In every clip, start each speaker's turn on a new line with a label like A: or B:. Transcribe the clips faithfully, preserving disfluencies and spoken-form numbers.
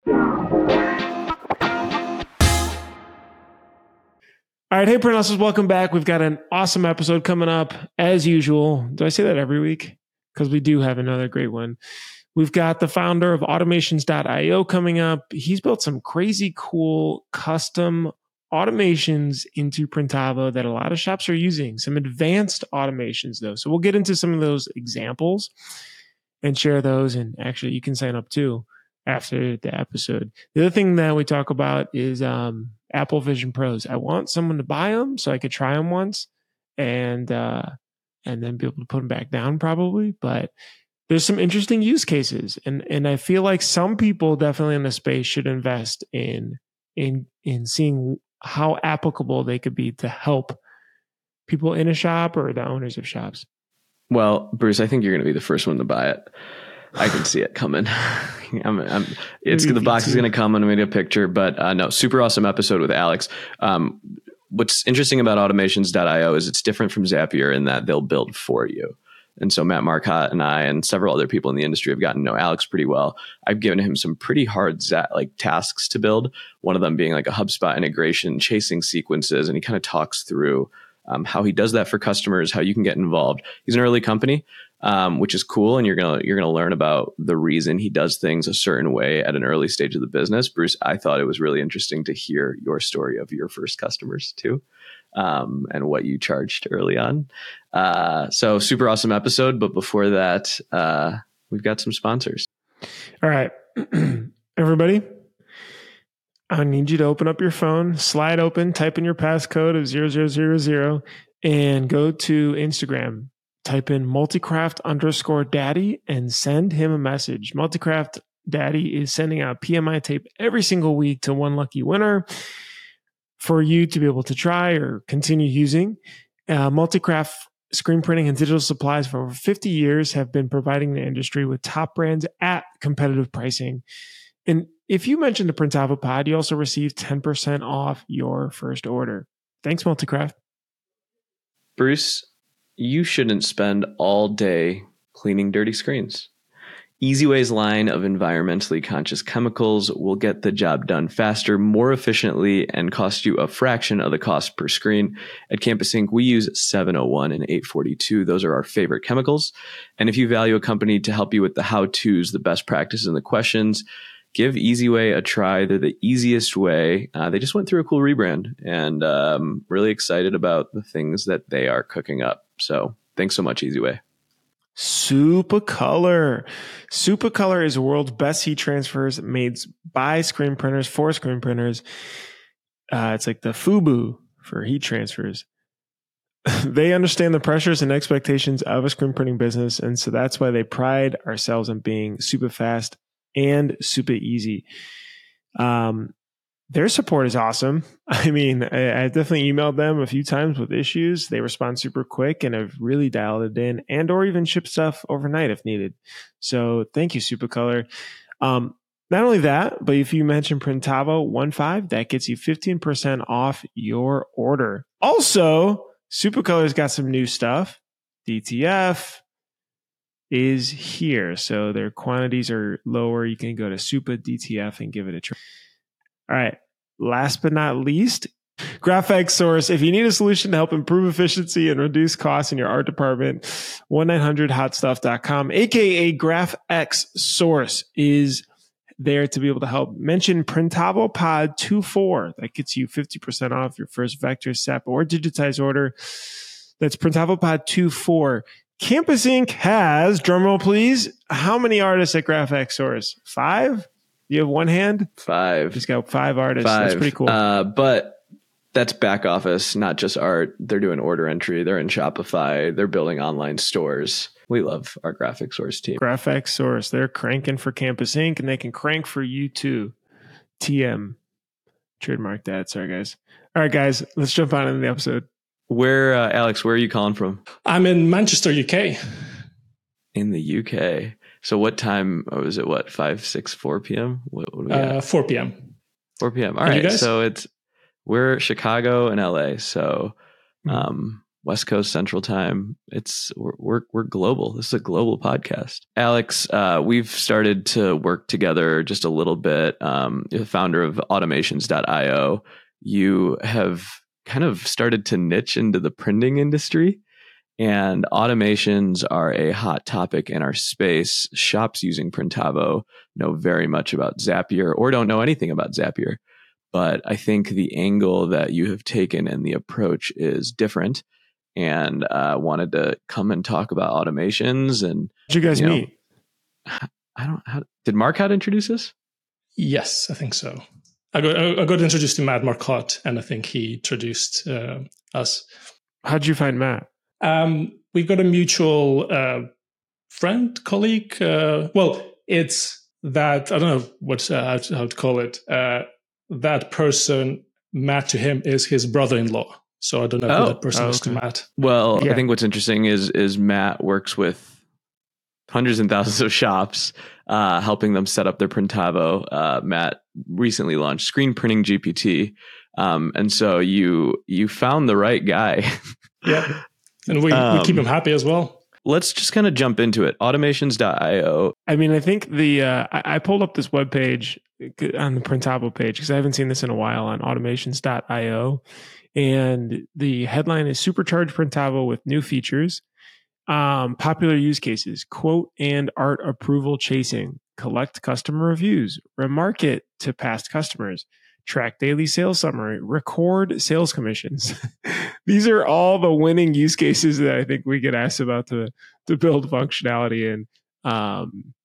A: All right. Hey, print hustlers, welcome back. We've got an awesome episode coming up as usual. Do I say that every week? Because we do have another great one. We've got the founder of automations dot io coming up. He's built some crazy cool custom automations into Printavo that a lot of shops are using. Some advanced automations though. So we'll get into some of those examples and share those. And actually you can sign up too after the episode. The other thing that we talk about is um, Apple Vision Pros. I want someone to buy them so I could try them once and uh, and then be able to put them back down probably. But there's some interesting use cases. And and I feel like some people definitely in the space should invest in in in seeing how applicable they could be to help people in a shop or the owners of shops.
B: Well, Bruce, I think you're going to be the first one to buy it. I can see it coming. I'm, I'm, it's the box is going to come. I'm going to make a picture, but uh, no, super awesome episode with Alex. Um, what's interesting about automations dot io is it's different from Zapier in that they'll build for you. And so Matt Marcotte and I and several other people in the industry have gotten to know Alex pretty well. I've given him some pretty hard za- like tasks to build. One of them being like a HubSpot integration, chasing sequences, and he kind of talks through um, how he does that for customers, how you can get involved. He's an early company. Um, which is cool, and you're gonna you're gonna learn about the reason he does things a certain way at an early stage of the business. Bruce, I thought it was really interesting to hear your story of your first customers too, um, and what you charged early on. Uh, so super awesome episode. But before that, uh, we've got some sponsors.
A: All right, everybody, I need you to open up your phone, slide open, type in your passcode of zero zero zero zero, and go to Instagram. Type in multicraft underscore daddy and send him a message. Multicraft Daddy is sending out P M I tape every single week to one lucky winner for you to be able to try or continue using. Uh, Multicraft screen printing and digital supplies for over fifty years have been providing the industry with top brands at competitive pricing. And if you mention the Printavo Pod, you also receive ten percent off your first order. Thanks, Multicraft.
B: Bruce, you shouldn't spend all day cleaning dirty screens. EasyWay's line of environmentally conscious chemicals will get the job done faster, more efficiently, and cost you a fraction of the cost per screen. At Campus Ink, we use seven oh one and eight forty-two. Those are our favorite chemicals. And if you value a company to help you with the how-tos, the best practices, and the questions, give EasyWay a try. They're the easiest way. Uh, they just went through a cool rebrand, and um, really excited about the things that they are cooking up. So thanks so much, EasyWay.
A: Supacolor. Supacolor is the world's best heat transfers made by screen printers for screen printers. Uh, it's like the FUBU for heat transfers. They understand the pressures and expectations of a screen printing business, and so that's why they pride ourselves on being super fast and super easy. Um, their support is awesome. I mean, I, I definitely emailed them a few times with issues. They respond super quick and have really dialed it in, and or even ship stuff overnight if needed. So thank you, Supacolor. Um, not only that, but if you mention Printavo fifteen, that gets you fifteen percent off your order. Also, Supacolor's got some new stuff. D T F is here. So their quantities are lower. You can go to Supa D T F and give it a try. All right. Last but not least, GraphX Source. If you need a solution to help improve efficiency and reduce costs in your art department, one nine hundred hot stuff dot com, aka GraphX Source, is there to be able to help. Mention Printavo Pod twenty-four. That gets you fifty percent off your first vector, S E P, or digitized order. That's Printavo Pod twenty-four. Campus Ink has, drumroll please, how many artists at GraphX Source? Five? You have one hand?
B: Five.
A: Just got five artists.
B: Five.
A: That's pretty cool.
B: Uh, but that's back office, not just art. They're doing order entry. They're in Shopify. They're building online stores. We love our GraphX Source team.
A: GraphX Source. They're cranking for Campus Ink, and they can crank for you too. T M. Trademark that. Sorry, guys. All right, guys. Let's jump on into the episode.
B: Where, uh, Alex, where are you calling from?
C: I'm in Manchester, U K.
B: In the U K. So what time oh, was it? What, five, six, four p.m.? What, what do we
C: uh, four p.m.
B: four p.m. All
C: and
B: right. So it's, we're Chicago and L A. So um, West Coast Central Time. It's we're we're, we're global. This is a global podcast. Alex, uh, we've started to work together just a little bit. Um, the founder of automations dot io. You have kind of started to niche into the printing industry, and automations are a hot topic in our space. Shops using Printavo know very much about Zapier or don't know anything about Zapier. But I think the angle that you have taken and the approach is different, and uh, wanted to come and talk about automations. And
A: did you guys
B: you know,
A: meet?
B: I don't. How, did Marcotte introduce us?
C: Yes, I think so. I got I got introduced to Matt Marcotte, and I think he introduced uh, us.
A: How'd you find Matt?
C: Um, we've got a mutual uh, friend, colleague. Uh, well, it's that I don't know what uh, how, to, how to call it. Uh, that person, Matt, to him is his brother-in-law. So I don't know
B: Oh.
C: who that person
A: Oh,
C: is to
A: okay.
C: Matt.
B: Well,
A: Yeah.
B: I think what's interesting is is Matt works with hundreds and thousands of shops, uh, helping them set up their Printavo. Uh, Matt recently launched Screen Printing G P T, um, and so you you found the right guy.
C: Yeah, and we,
B: Um,
C: we keep him happy as well.
B: Let's just kind of jump into it. automations dot io.
A: I mean, I think the uh, I, I pulled up this webpage on the Printavo page because I haven't seen this in a while on automations dot io, and the headline is "Supercharge Printavo with new features, um, popular use cases, quote and art approval chasing, collect customer reviews, remarket to past customers, track daily sales summary, record sales commissions." These are all the winning use cases that I think we get asked about to to build functionality in. Um,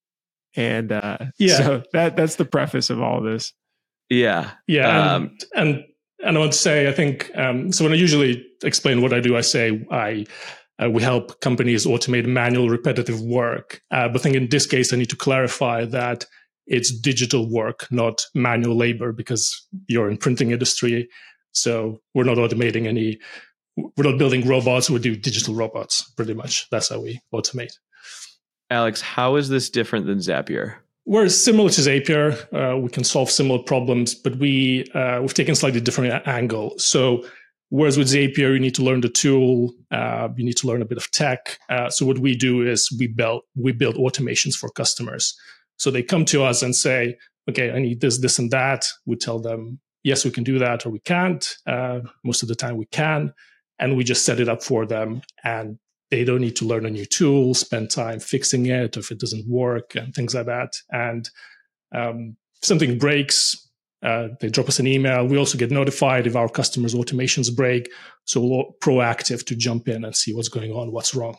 A: and uh,
C: Yeah.
A: so that that's the preface of all this.
B: Yeah.
C: Yeah,
B: Um,
C: and, and and I want to say, I think um, so. When I usually explain what I do, I say I uh, we help companies automate manual, repetitive work. Uh, but I think in this case, I need to clarify that it's digital work, not manual labor, because you're in printing industry. So we're not automating any. We're not building robots. We do digital robots, pretty much. That's how we automate.
B: Alex, how is this different than Zapier?
C: We're similar to Zapier. Uh, we can solve similar problems, but we, uh, we've taken a slightly different a- angle. So whereas with Zapier, you need to learn the tool, uh, you need to learn a bit of tech. Uh, so what we do is we build, we build automations for customers. So they come to us and say, okay, I need this, this, and that. We tell them, yes, we can do that, or we can't. Uh, most of the time we can. And we just set it up for them. And they don't need to learn a new tool, spend time fixing it, or if it doesn't work, and things like that. And um, if something breaks, uh, they drop us an email. We also get notified if our customers' automations break. So we're proactive to jump in and see what's going on, what's wrong.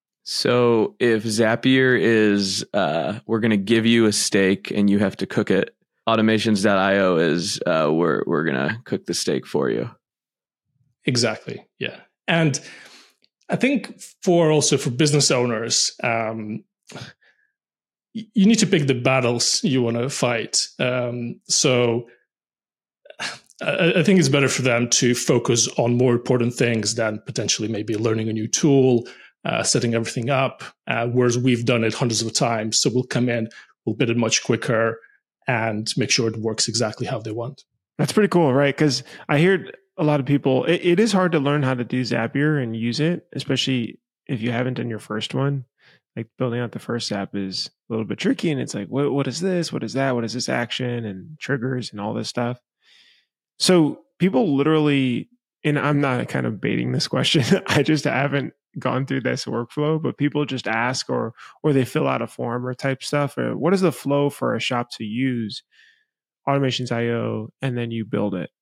B: So if Zapier is, uh, we're going to give you a steak and you have to cook it, automations dot io is, uh, we're, we're going to cook the steak for you.
C: Exactly. Yeah. And I think for also for business owners, um, you need to pick the battles you want to fight. Um, so I, I think it's better for them to focus on more important things than potentially maybe learning a new tool, uh, setting everything up, uh, whereas we've done it hundreds of times. So we'll come in, we'll build it much quicker and make sure it works exactly how they want.
A: That's pretty cool, right? Because I hear a lot of people, it, it is hard to learn how to do Zapier and use it, especially if you haven't done your first one. Like building out the first app is a little bit tricky, and it's like, what, what is this? What is that? What is this action and triggers and all this stuff? So people literally, and I'm not kind of baiting this question. I just haven't gone through this workflow, but people just ask or or they fill out a form or type stuff. Or what is the flow for a shop to use automations dot io, and then you build it?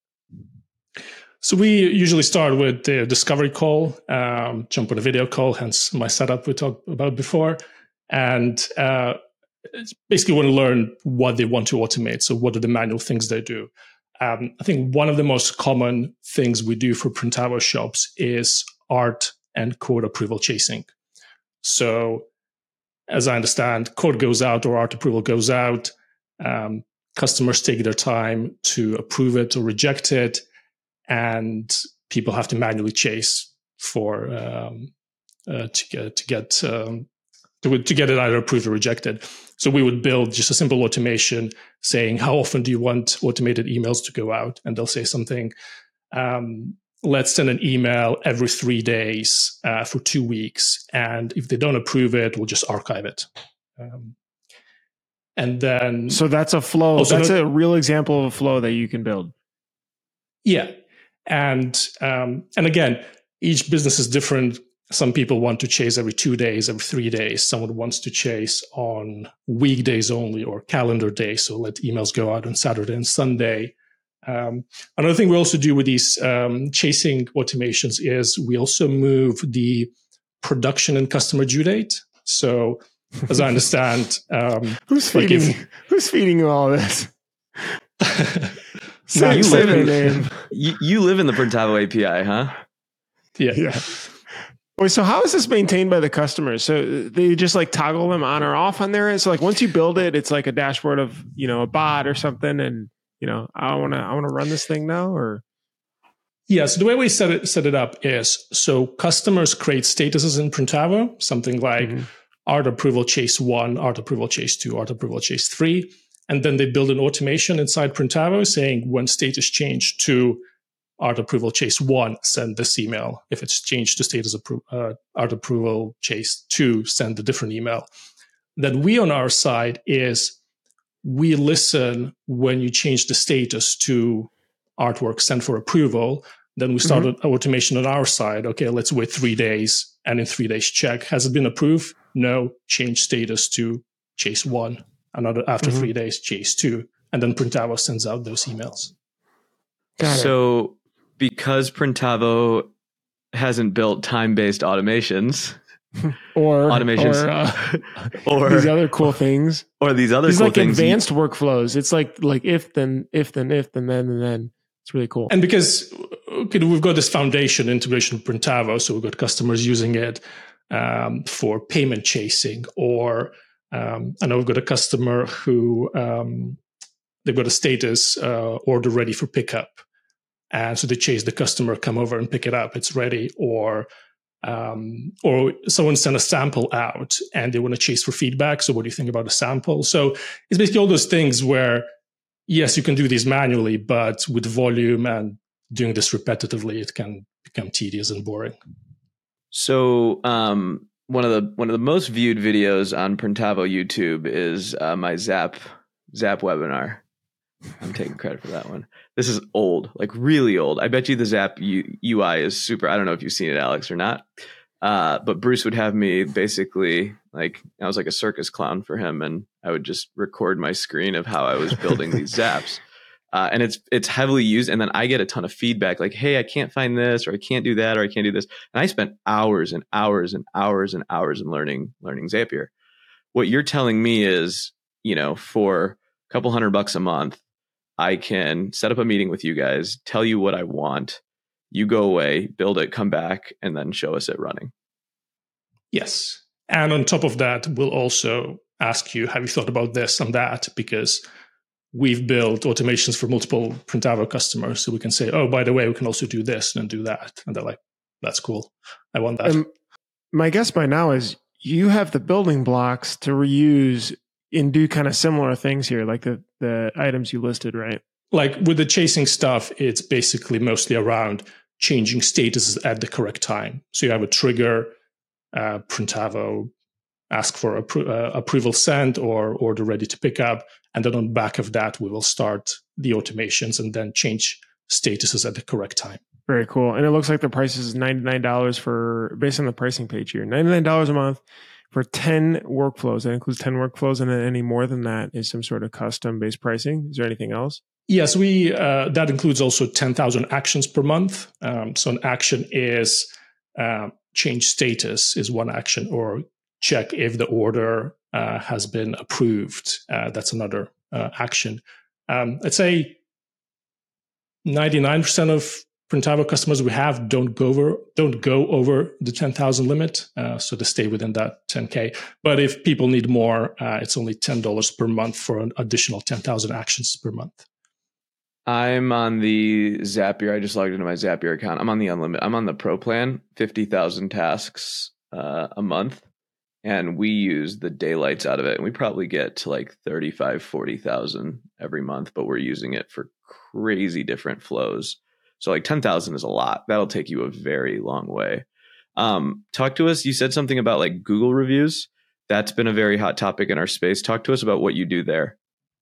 C: So we usually start with the discovery call, um, jump on a video call, hence my setup we talked about before. And uh, it's basically want to learn what they want to automate. So what are the manual things they do? Um, I think one of the most common things we do for Printavo shops is art and code approval chasing. So as I understand, code goes out or art approval goes out. Um, customers take their time to approve it or reject it. And people have to manually chase for um, uh, to get to get um, to, to get it either approved or rejected. So we would build just a simple automation saying, how often do you want automated emails to go out? And they'll say something um, let's send an email every three days uh, for two weeks. And if they don't approve it, we'll just archive it. Um, and then...
A: So that's a flow.
C: Also
A: that's
C: not,
A: a real example of a flow that you can build.
C: Yeah. And um, and again, each business is different. Some people want to chase every two days, every three days. Someone wants to chase on weekdays only or calendar days. So let emails go out on Saturday and Sunday. Um, another thing we also do with these um, chasing automations is we also move the production and customer due date. So as I understand, um,
A: who's feeding like if, who's feeding you all this?
B: no, you live in you, you live in the Printavo A P I, huh?
C: Yeah.
A: Yeah. Wait, so how is this maintained by the customers? So they just like toggle them on or off on their end. So like once you build it, it's like a dashboard of, you know, a bot or something, and you know, I want to I want to run this thing now, or
C: yeah. So the way we set it set it up is so customers create statuses in Printavo, something like mm-hmm. art approval chase one, art approval chase two, art approval chase three, and then they build an automation inside Printavo saying when status changed to art approval chase one, send this email. If it's changed to status appro- uh, art approval chase two, send a different email. Then we on our side is we listen when you change the status to artwork sent for approval. Then we start mm-hmm. an automation on our side. Okay, let's wait three days. And in three days, check. Has it been approved? No. Change status to chase one. Another after mm-hmm. three days, chase two. And then Printavo sends out those emails.
B: Got so it. Because Printavo hasn't built time-based automations
A: or
B: automations
A: or, uh, or these other cool things
B: or these other
A: these
B: cool
A: like
B: things
A: advanced you, workflows. It's like like if then if then if then then and then it's really cool.
C: And because okay, we've got this foundation integration with Printavo, so we've got customers using it um, for payment chasing, or um, I know we've got a customer who um, they've got a status uh, order ready for pickup. And so they chase the customer, come over and pick it up. It's ready. Or um, or someone sent a sample out and they want to chase for feedback. So what do you think about a sample? So it's basically all those things where, yes, you can do these manually, but with volume and doing this repetitively, it can become tedious and boring.
B: So um, one of the one of the most viewed videos on Printavo YouTube is uh, my Zap Zap webinar. I'm taking credit for that one. This is old, like really old. I bet you the Zap U- UI is super. I don't know if you've seen it, Alex, or not. Uh, but Bruce would have me basically like, I was like a circus clown for him. And I would just record my screen of how I was building these Zaps. Uh, and it's it's heavily used. And then I get a ton of feedback like, hey, I can't find this, or I can't do that, or I can't do this. And I spent hours and hours and hours and hours in learning, learning Zapier. What you're telling me is, you know, for a couple hundred bucks a month, I can set up a meeting with you guys, tell you what I want. You go away, build it, come back, and then show us it running.
C: Yes. And on top of that, we'll also ask you, have you thought about this and that? Because we've built automations for multiple Printavo customers. So we can say, oh, by the way, we can also do this and do that. And they're like, that's cool. I want that. Um,
A: my guess by now is you have the building blocks to reuse and do kind of similar things here, like the, the items you listed, right?
C: Like with the chasing stuff, it's basically mostly around changing statuses at the correct time. So you have a trigger, uh, Printavo, ask for appro- uh, approval sent or order ready to pick up. And then on the back of that, we will start the automations and then change statuses at the correct time.
A: Very cool. And it looks like the price is ninety-nine dollars for, based on the pricing page here, ninety-nine dollars a month for ten workflows. That includes ten workflows, and then any more than that is some sort of custom-based pricing. Is there anything else?
C: Yes, we uh, that includes also ten thousand actions per month. Um, so an action is uh, change status is one action, or check if the order uh, has been approved. Uh, that's another uh, action. Um, I'd say ninety-nine percent of Printavo customers we have don't go over don't go over the ten thousand limit, uh, so they stay within that ten K. But if people need more, uh, it's only ten dollars per month for an additional ten thousand actions per month.
B: I'm on the Zapier. I just logged into my Zapier account. I'm on the unlimited. I'm on the Pro plan, fifty thousand tasks uh, a month, and we use the daylights out of it. And we probably get to like thirty-five, forty thousand every month, but we're using it for crazy different flows. So like ten thousand is a lot. That'll take you a very long way. Um, talk to us. You said something about like Google reviews. That's been a very hot topic in our space. Talk to us about what you do there.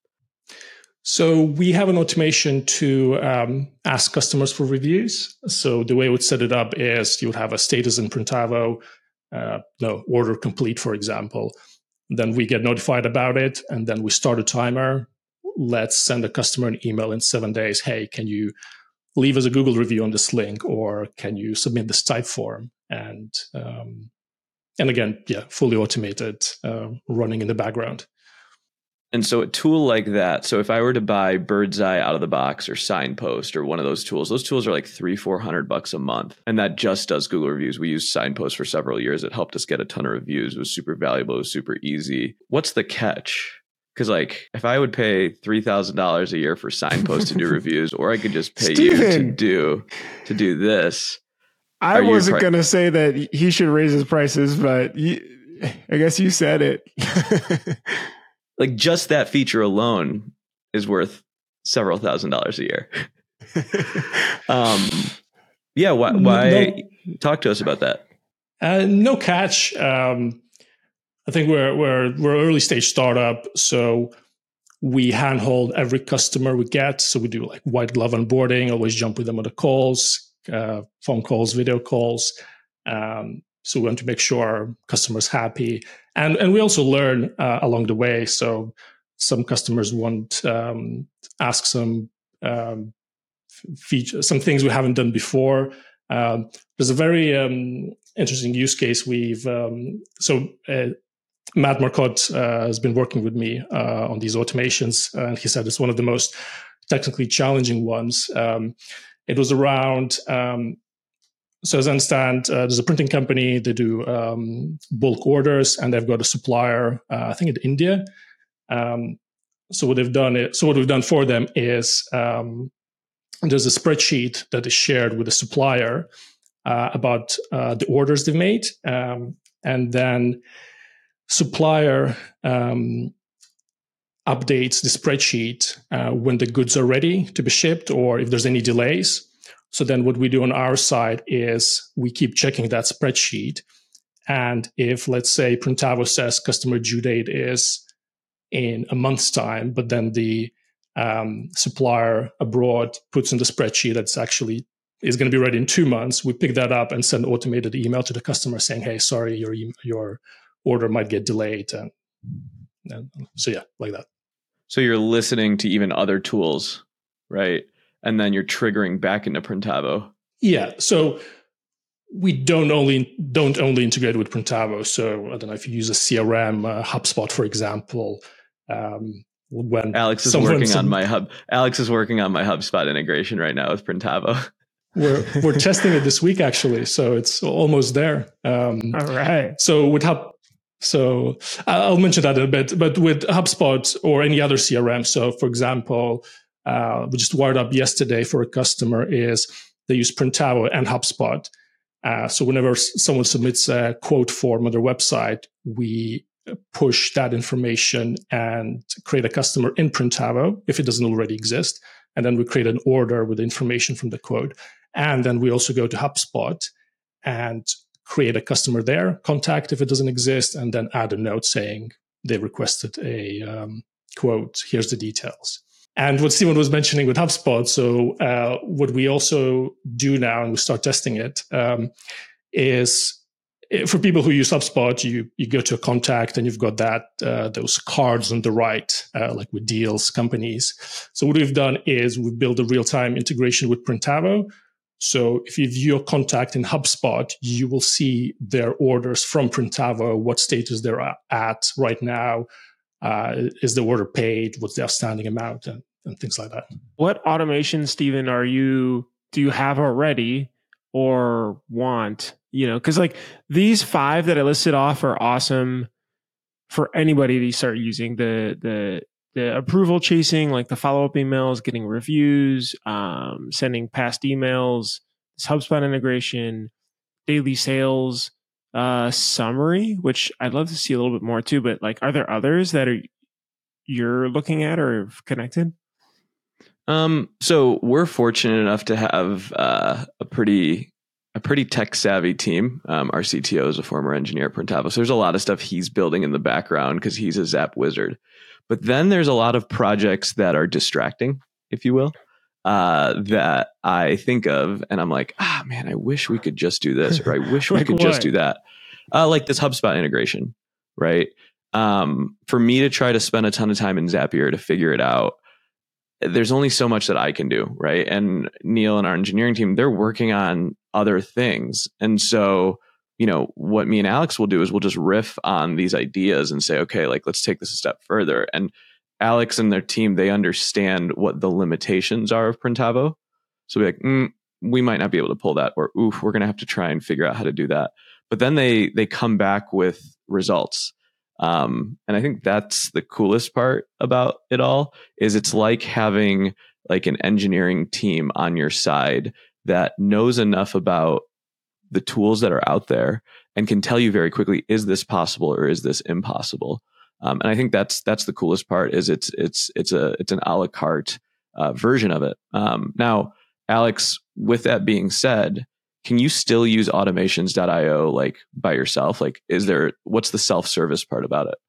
C: So we have an automation to um, ask customers for reviews. So the way we would set it up is you would have a status in Printavo, uh, no, order complete, for example. Then we get notified about it, and then we start a timer. Let's send a customer an email in seven days. Hey, can you leave us a Google review on this link, or can you submit this type form? And um, and again, yeah, fully automated, uh, running in the background.
B: And so a tool like that, so if I were to buy Birdseye out of the box or Signpost or one of those tools, those tools are like three, four hundred bucks a month. And that just does Google reviews. We used Signpost for several years. It helped us get a ton of reviews. It was super valuable. It was super easy. What's the catch? Because like if I would pay three thousand dollars a year for Signpost to do reviews, or I could just pay Steven, you to do to do this.
A: I wasn't pri- going to say that he should raise his prices, but you, I guess you said it.
B: Like just that feature alone is worth several thousand dollars a year. um, yeah. Why? why no, talk to us about that.
C: Uh, no catch. Um, I think we're we're we're an early stage startup, so we handhold every customer we get. So we do like white glove onboarding. Always jump with them on the calls, uh, phone calls, video calls. Um, So we want to make sure our customers happy. And, and we also learn uh, along the way. So some customers want um, ask some um, feature, some things we haven't done before. Um, there's a very um, interesting use case we've, um, so uh, Matt Marcotte uh, has been working with me uh, on these automations. And he said it's one of the most technically challenging ones. Um, it was around... Um, So as I understand, uh, there's a printing company, they do um, bulk orders, and they've got a supplier, uh, I think in India. Um, so what they've done is, so what we've done for them is um, there's a spreadsheet that is shared with the supplier uh, about uh, the orders they've made. Um, and then supplier um, updates the spreadsheet uh, when the goods are ready to be shipped or if there's any delays. So then what we do on our side is we keep checking that spreadsheet. And if, let's say, Printavo says customer due date is in a month's time, but then the um, supplier abroad puts in the spreadsheet that's actually is going to be ready in two months, we pick that up and send automated email to the customer saying, hey, sorry, your your order might get delayed. And, and so, yeah, like that.
B: So you're listening to even other tools, right? And then you're triggering back into Printavo.
C: Yeah. So we don't only don't only integrate with Printavo. So I don't know if you use a C R M, uh, HubSpot, for example. Um, when
B: Alex is working some, on my hub, Alex is working on my HubSpot integration right now with Printavo.
C: We're we're testing it this week actually, so it's almost there. Um,
A: All right.
C: So with Hub. So I'll mention that in a bit, but with HubSpot or any other C R M. So for example. Uh, we just wired up yesterday for a customer is they use Printavo and HubSpot. Uh, so whenever someone submits a quote form on their website, we push that information and create a customer in Printavo if it doesn't already exist. And then we create an order with information from the quote. And then we also go to HubSpot and create a customer there, contact if it doesn't exist, and then add a note saying they requested a um, quote. Here's the details. And what Steven was mentioning with HubSpot, so uh, what we also do now, and we start testing it, um, is for people who use HubSpot, you you go to a contact and you've got that uh, those cards on the right, uh, like with deals, companies. So what we've done is we've built a real-time integration with Printavo. So if you view your contact in HubSpot, you will see their orders from Printavo, what status they're at right now. Uh, is the order paid? What's the outstanding amount, and, and things like that.
A: What automation, Steven, are you do you have already or want? You know, because like these five that I listed off are awesome for anybody to start using. The the the approval chasing, like the follow up emails, getting reviews, um, sending past emails, this HubSpot integration, daily sales. Uh, summary, which I'd love to see a little bit more too, but like, are there others that are you're looking at or connected?
B: Um, so we're fortunate enough to have uh, a pretty a pretty tech savvy team. Um, our C T O is a former engineer at Printavo, so there's a lot of stuff he's building in the background because he's a Zap wizard. But then there's a lot of projects that are distracting, if you will, uh, that I think of, and I'm like, ah, man, I wish we could just do this, or I wish we
A: Like
B: could
A: what?
B: just do that. Uh, like this HubSpot integration, right? Um, for me to try to spend a ton of time in Zapier to figure it out, there's only so much that I can do, right? And Neil and our engineering team, they're working on other things. And so, you know, what me and Alex will do is we'll just riff on these ideas and say, okay, like, let's take this a step further. And Alex and their team, they understand what the limitations are of Printavo. So be like, mm, we might not be able to pull that, or oof, we're going to have to try and figure out how to do that. But then they they come back with results. Um, and I think that's the coolest part about it all is it's like having like an engineering team on your side that knows enough about the tools that are out there and can tell you very quickly, is this possible or is this impossible? Um, and I think that's that's the coolest part is it's it's it's a it's an a la carte uh, version of it. Um, now, Alex, with that being said, can you still use automations dot io like by yourself? Like, is there, what's the self-service part about it?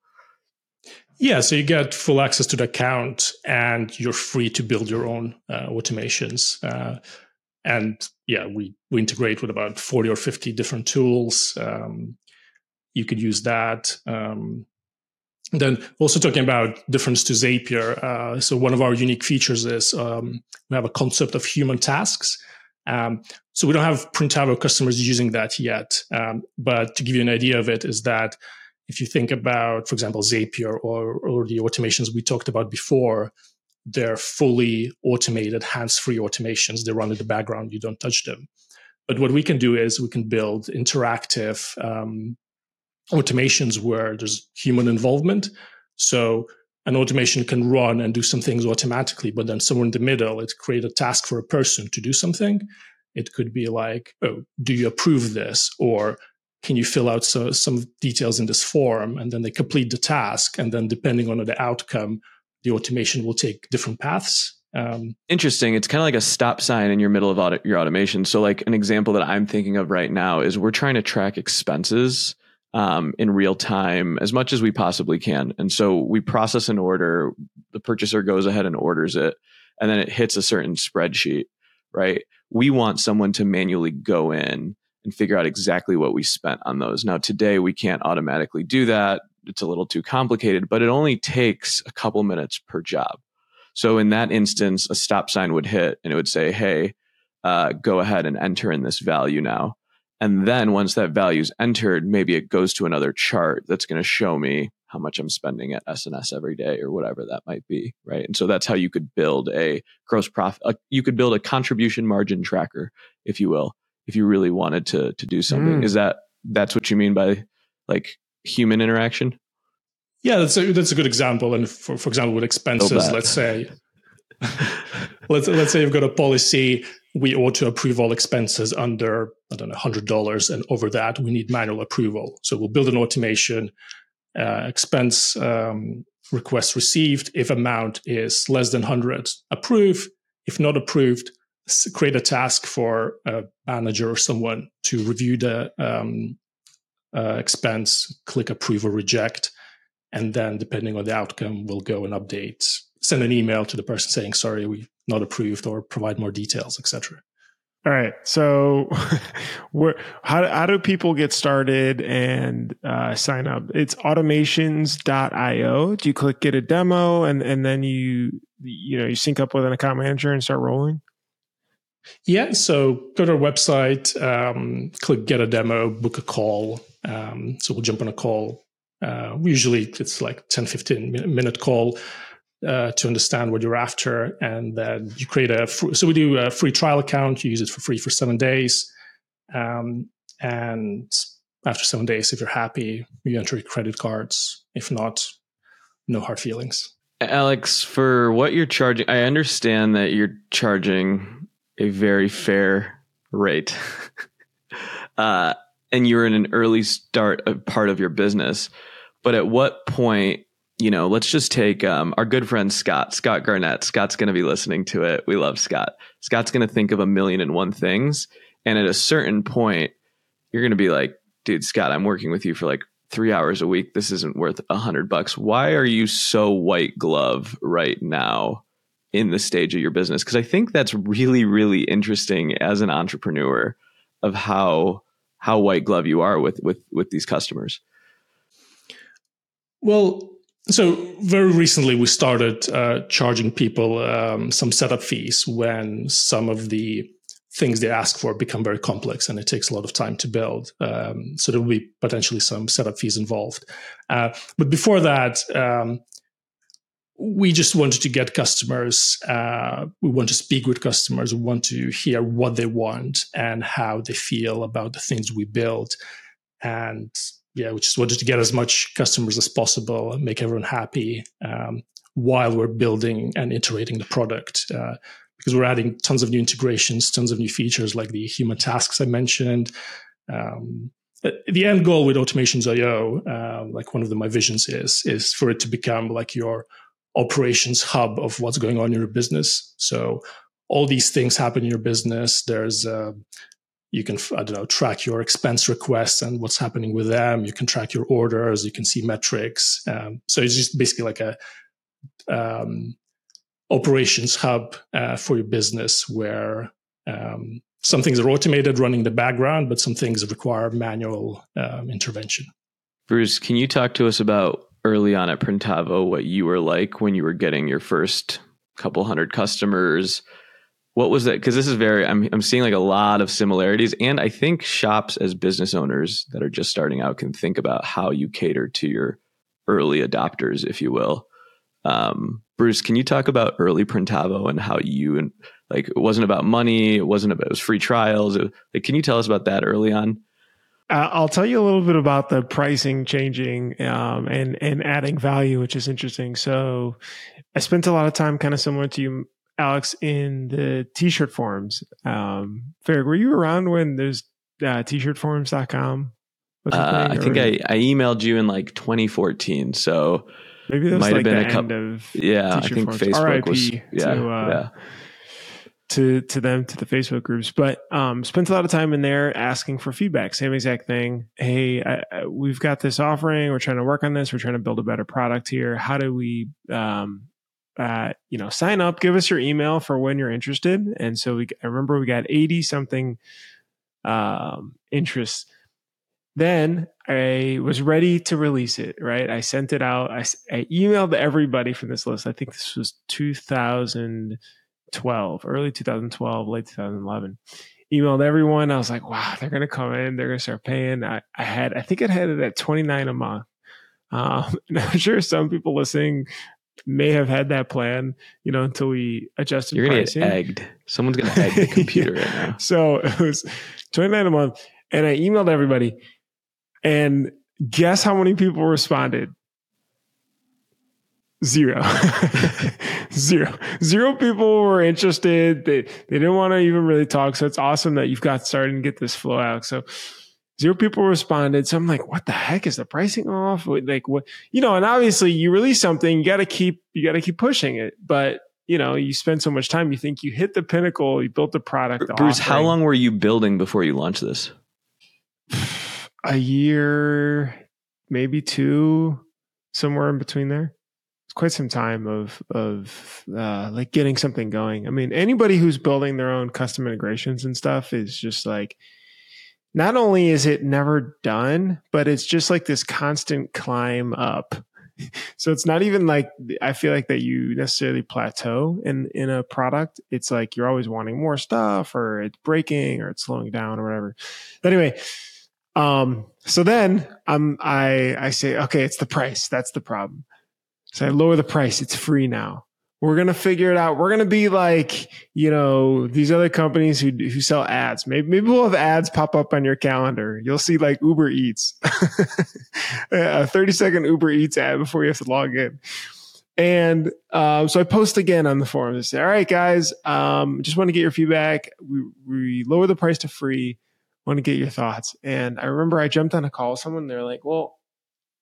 C: Yeah, so you get full access to the account and you're free to build your own uh, automations. Uh, and yeah, we, we integrate with about forty or fifty different tools. Um, you could use that. Um, then also talking about difference to Zapier. Uh, so one of our unique features is um, we have a concept of human tasks. Um, so we don't have Printavo customers using that yet. Um, but to give you an idea of it is that if you think about, for example, Zapier or, or the automations we talked about before, they're fully automated, hands-free automations. They run in the background. You don't touch them. But what we can do is we can build interactive um, automations where there's human involvement. So an automation can run and do some things automatically, but then somewhere in the middle, it create a task for a person to do something. It could be like, oh, do you approve this? Or can you fill out so, some details in this form? And then they complete the task. And then depending on the outcome, the automation will take different paths. Um,
B: Interesting. It's kind of like a stop sign in your middle of auto- your automation. So like an example that I'm thinking of right now is we're trying to track expenses Um, in real time as much as we possibly can. And so we process an order, the purchaser goes ahead and orders it, and then it hits a certain spreadsheet, right? We want someone to manually go in and figure out exactly what we spent on those. Now, today we can't automatically do that. It's a little too complicated, but it only takes a couple minutes per job. So in that instance, a stop sign would hit and it would say, hey, uh, go ahead and enter in this value now. And then once that value is entered, maybe it goes to another chart that's going to show me how much I'm spending at S N S every day or whatever that might be, right? And so that's how you could build a gross profit. A, you could build a contribution margin tracker, if you will, if you really wanted to to do something.
A: Mm.
B: Is that that's what you mean by like human interaction?
C: yeah, that's a, that's a good example. And for, for example, with expenses, let's say, let's let's say you've got a policy. We ought to approve all expenses under, I don't know, one hundred dollars. And over that, we need manual approval. So we'll build an automation, uh, expense um, request received. If amount is less than one hundred, approve. If not approved, create a task for a manager or someone to review the um, uh, expense, click approve or reject. And then depending on the outcome, we'll go and update, send an email to the person saying, sorry, we not approved, or provide more details, et cetera.
A: All right. So where, how, how do people get started and uh, sign up? It's automations dot io. Do you click get a demo and, and then you, you know, you sync up with an account manager and start rolling?
C: Yeah. So go to our website, um, click get a demo, book a call. Um, so we'll jump on a call. Uh, usually it's like ten, fifteen minute call. Uh, to understand what you're after, and then you create a free, so we do a free trial account. You use it for free for seven days, um, and after seven days, if you're happy, you enter your credit cards. If not, no hard feelings.
B: Alex, for what you're charging, I understand that you're charging a very fair rate, uh, and you're in an early start of part of your business. But at what point? you know, let's just take um, our good friend Scott, Scott Garnett. Scott's going to be listening to it. We love Scott. Scott's going to think of a million and one things. And at a certain point, you're going to be like, dude, Scott, I'm working with you for like three hours a week. This isn't worth a hundred bucks. Why are you so white glove right now in the stage of your business? Because I think that's really, really interesting as an entrepreneur of how how white glove you are with with with these customers.
C: Well, so very recently we started uh, charging people um, some setup fees when some of the things they ask for become very complex and it takes a lot of time to build. Um, so there will be potentially some setup fees involved. Uh, but before that, um, we just wanted to get customers. Uh, we want to speak with customers. We want to hear what they want and how they feel about the things we build. And yeah, we just wanted to get as much customers as possible and make everyone happy um, while we're building and iterating the product. Uh, because we're adding tons of new integrations, tons of new features like the human tasks I mentioned. Um, the end goal with Automations dot io, uh, like one of the, my visions is, is for it to become like your operations hub of what's going on in your business. So all these things happen in your business. There's, uh, you can, I don't know, track your expense requests and what's happening with them. You can track your orders. You can see metrics. Um, so it's just basically like a, um, operations hub uh, for your business where um, some things are automated running in the background, but some things require manual um, intervention.
B: Bruce, can you talk to us about early on at Printavo, what you were like when you were getting your first couple hundred customers? What was that? Because this is very, I'm I'm seeing like a lot of similarities. And I think shops as business owners that are just starting out can think about how you cater to your early adopters, if you will. Um, Bruce, can you talk about early Printavo and how you, and like, it wasn't about money. It wasn't about, it was free trials. It, like, can you tell us about that early on?
A: Uh, I'll tell you a little bit about the pricing changing um, and and adding value, which is interesting. So I spent a lot of time, kind of similar to you, Alex, in the t-shirt forums. Um, Farag, were you around when there's uh, t shirt forums dot com?
B: Uh, I think I, I emailed you in like twenty fourteen. So
A: maybe that was
B: might
A: like
B: have been
A: the
B: a couple.
A: end of
B: Yeah,
A: t-shirt
B: I think
A: forums.
B: Facebook
A: R I P
B: was. Yeah,
A: to, uh,
B: yeah.
A: to to them, to the Facebook groups, but um, spent a lot of time in there asking for feedback. Same exact thing. Hey, I, I, we've got this offering. We're trying to work on this. We're trying to build a better product here. How do we, um, uh, you know, sign up? Give us your email for when you're interested. And so we, I remember we got eighty something um, interests. Then I was ready to release it, right? I sent it out. I, I emailed everybody from this list. I think this was two thousand twelve, early two thousand twelve, late two thousand eleven. Emailed everyone. I was like, wow, they're going to come in. They're going to start paying. I, I had, I think it had it at twenty-nine a month. Um, and I'm sure some people listening may have had that plan, you know, until we adjusted
B: You're gonna
A: pricing.
B: get egged. Someone's going to egg the computer right now.
A: So it was twenty-nine a month. And I emailed everybody. And guess how many people responded? Zero. Zero. Zero people were interested. They they didn't want to even really talk. So it's awesome that you've got started and get this flow out. So zero people responded. So I'm like, what the heck? Is the pricing off? Like what, you know, and obviously you release something, you gotta keep you gotta keep pushing it. But you know, you spend so much time, you think you hit the pinnacle, you built the product. The
B: Bruce,
A: offering.
B: how long were you building before you launched this?
A: A year, maybe two, somewhere in between there. It's quite some time of of uh, like getting something going. I mean, anybody who's building their own custom integrations and stuff is just like, not only is it never done, but it's just like this constant climb up. So it's not even like, I feel like that you necessarily plateau in, in a product. It's like you're always wanting more stuff, or it's breaking, or it's slowing down, or whatever. But anyway, um, so then I'm, I, I say, okay, it's the price. That's the problem. So I lower the price. It's free now. We're going to figure it out. We're going to be like, you know, these other companies who who sell ads. Maybe, maybe we'll have ads pop up on your calendar. You'll see like Uber Eats, a thirty second Uber Eats ad before you have to log in. And um, so I post again on the forums. I say, all right, guys, um, just want to get your feedback. We, we lower the price to free. Want to get your thoughts. And I remember I jumped on a call with someone. They're like, well,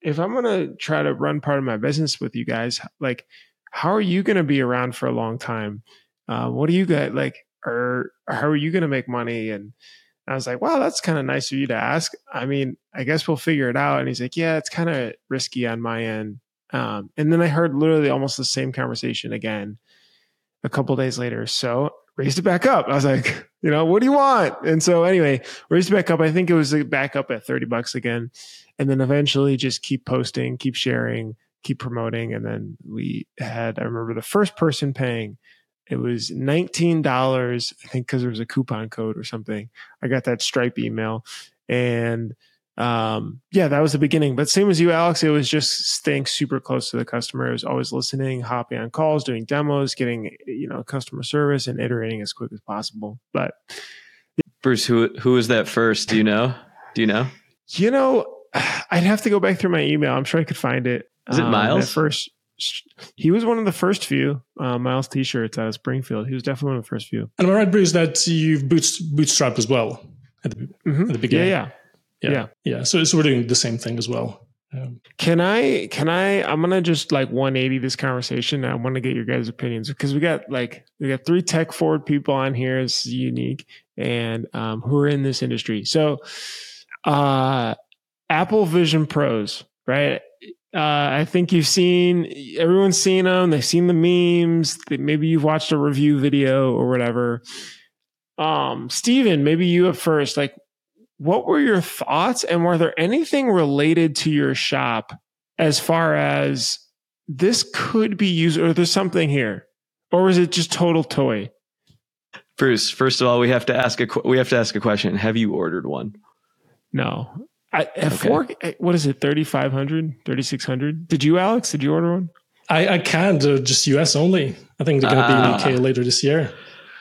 A: if I'm going to try to run part of my business with you guys, like, how are you going to be around for a long time? Uh, what do you got? Like, or, or how are you going to make money? And I was like, wow, that's kind of nice of you to ask. I mean, I guess we'll figure it out. And he's like, yeah, it's kind of risky on my end. Um, and then I heard literally almost the same conversation again a couple days later. So raised it back up. I was like, you know, what do you want? And so anyway, raised it back up. I think it was back up at thirty bucks again. And then eventually just keep posting, keep sharing, keep promoting. And then we had, I remember the first person paying, it was nineteen dollars, I think, because there was a coupon code or something. I got that Stripe email. And um, yeah, that was the beginning. But same as you, Alex, it was just staying super close to the customer. It was always listening, hopping on calls, doing demos, getting, you know, customer service and iterating as quick as possible. But
B: Bruce, who who was that first? Do you know? Do you know?
A: You know, I'd have to go back through my email. I'm sure I could find it.
B: Is it
A: um,
B: Miles?
A: At first, he was one of the first few uh, Miles T-shirts out of Springfield. He was definitely one of the first few.
C: And am I right, Bruce, that you've bootstrapped as well at the,
A: mm-hmm.
C: at the beginning?
A: Yeah, yeah.
C: Yeah. Yeah. yeah. So, so we're doing the same thing as well. Um,
A: can I, can I, I'm going to just like one eighty this conversation. I want to get your guys' opinions because we got like, we got three tech forward people on here. It's unique and um, who are in this industry. So uh, Apple Vision Pros, right? Uh, I think you've seen, everyone's seen them. They've seen the memes. Maybe you've watched a review video or whatever. Um, Steven, maybe you at first, like, what were your thoughts, and were there anything related to your shop as far as this could be used, or there's something here, or was it just total toy?
B: Bruce, first of all, we have to ask a we have to ask a question. Have you ordered one?
A: No. I, at
B: Okay.
A: four, what is it? thirty-five hundred, thirty-six hundred. Did you, Alex? Did you order one?
C: I, I can't, uh, just U S only. I think they're going to be in the U K later this year.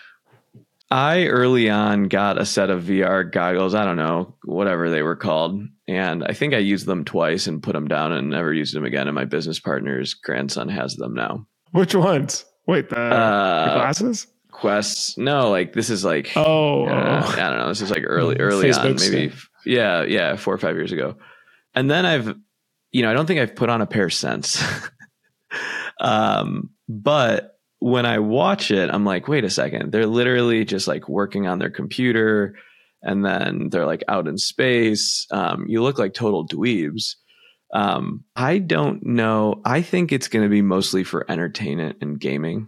B: I early on got a set of V R goggles. I don't know, whatever they were called. And I think I used them twice and put them down and never used them again. And my business partner's grandson has them now.
A: Which ones? Wait, the,
B: Uh,
A: the glasses?
B: Quests? No, like this is like,
A: Oh,
B: uh, I don't know. This is like early, early on,
C: Facebook's
B: maybe.
C: thing.
B: Yeah. Yeah. Four or five years ago. And then I've, you know, I don't think I've put on a pair since. um, but when I watch it, I'm like, wait a second. They're literally just like working on their computer and then they're like out in space. Um, you look like total dweebs. Um, I don't know. I think it's going to be mostly for entertainment and gaming.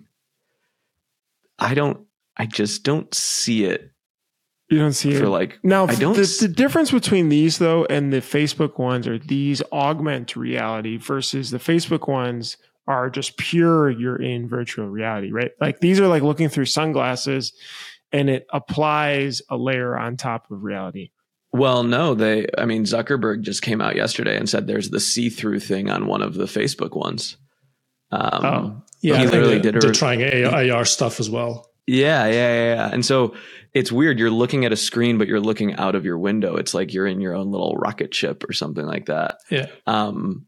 B: I don't, I just don't see it.
A: You don't see
B: for
A: it.
B: like,
A: Now,
B: I don't
A: the,
B: s-
A: the difference between these, though, and the Facebook ones are these augment reality versus the Facebook ones are just pure, you're in virtual reality, right? Like these are like looking through sunglasses and it applies a layer on top of reality.
B: Well, no, they, I mean, Zuckerberg just came out yesterday and said there's the see-through thing on one of the Facebook ones. Um,
A: Oh.
C: Yeah,
B: he
C: I think
B: literally
C: they,
B: did a
C: they're
B: re-
C: trying A R stuff as well.
B: Yeah, yeah, yeah, yeah. And so it's weird. You're looking at a screen, but you're looking out of your window. It's like you're in your own little rocket ship or something like that.
C: Yeah.
B: Um,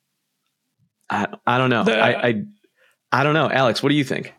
B: I, I don't know.
C: The-
B: I, I, I don't know. Alex, what do you think?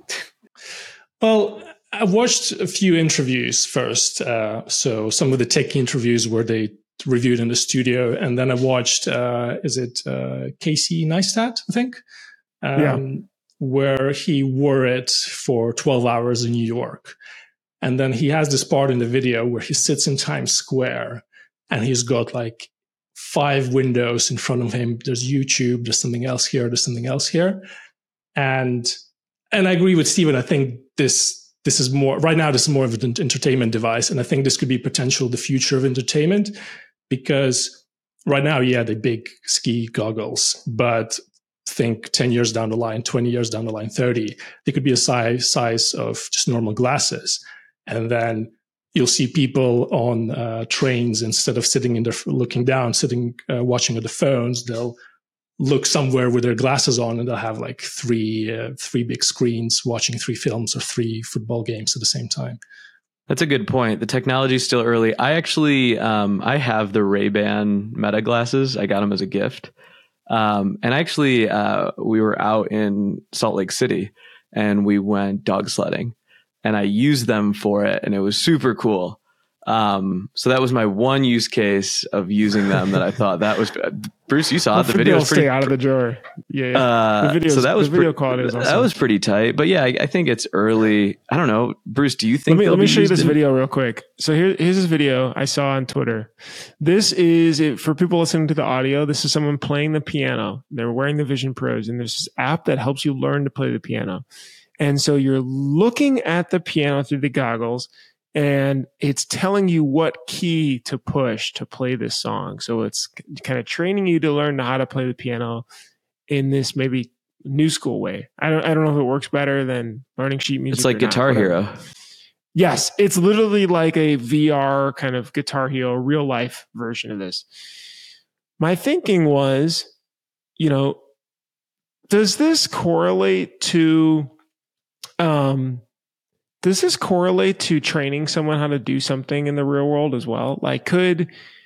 C: Well, I watched a few interviews first. Uh, so some of the tech interviews where they reviewed in the studio. And then I watched, uh, is it uh, Casey Neistat, I think? Um,
A: Yeah.
C: Where he wore it for twelve hours in New York. And then he has this part in the video where he sits in Times Square and he's got like five windows in front of him. There's YouTube, there's something else here, there's something else here. And and I agree with Steven. I think this this is more right now, this is more of an entertainment device. And I think this could be potential the future of entertainment, because right now, yeah, they're big ski goggles, but think ten years down the line, twenty years down the line, thirty, they could be a size size of just normal glasses. And then you'll see people on uh, trains, instead of sitting in their, looking down, sitting, uh, watching at the phones, they'll look somewhere with their glasses on and they'll have like three, uh, three big screens watching three films or three football games at the same time.
B: That's a good point. The technology is still early. I actually, um, I have the Ray-Ban Meta glasses. I got them as a gift. Um, and actually, uh, we were out in Salt Lake City and we went dog sledding and I used them for it and it was super cool. Um, so that was my one use case of using them that I thought that was Bruce. You saw it. The video was
A: stay
B: pretty
A: out of the drawer. Yeah, yeah.
B: Uh,
A: the videos,
B: so that was
A: the video
B: pre-
A: quality is awesome.
B: That was pretty tight. But yeah, I, I think it's early. I don't know, Bruce. Do you think?
A: Let me let me show you this
B: in-
A: video real quick. So here, here's this video I saw on Twitter. This is it, for people listening to the audio. This is someone playing the piano. They're wearing the Vision Pros, and there's this app that helps you learn to play the piano. And so you're looking at the piano through the goggles, and it's telling you what key to push to play this song. So it's kind of training you to learn how to play the piano in this maybe new school way. I don't I don't know if it works better than learning sheet music.
B: It's like Guitar
A: not,
B: Hero.
A: Yes, it's literally like a V R kind of Guitar Hero, real life version of this. My thinking was, you know, does this correlate to um does this correlate to training someone how to do something in the real world as well? Like, could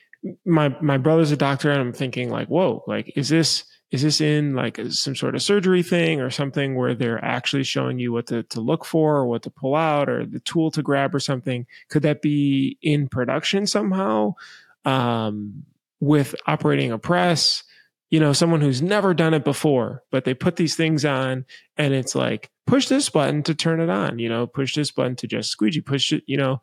A: my my brother's a doctor, and I'm thinking like, whoa, like, is this is this in like some sort of surgery thing or something where they're actually showing you what to, to look for or what to pull out or the tool to grab or something? Could that be in production somehow um, with operating a press? You know, someone who's never done it before, but they put these things on and it's like, push this button to turn it on, you know, push this button to just squeegee, push it, you know,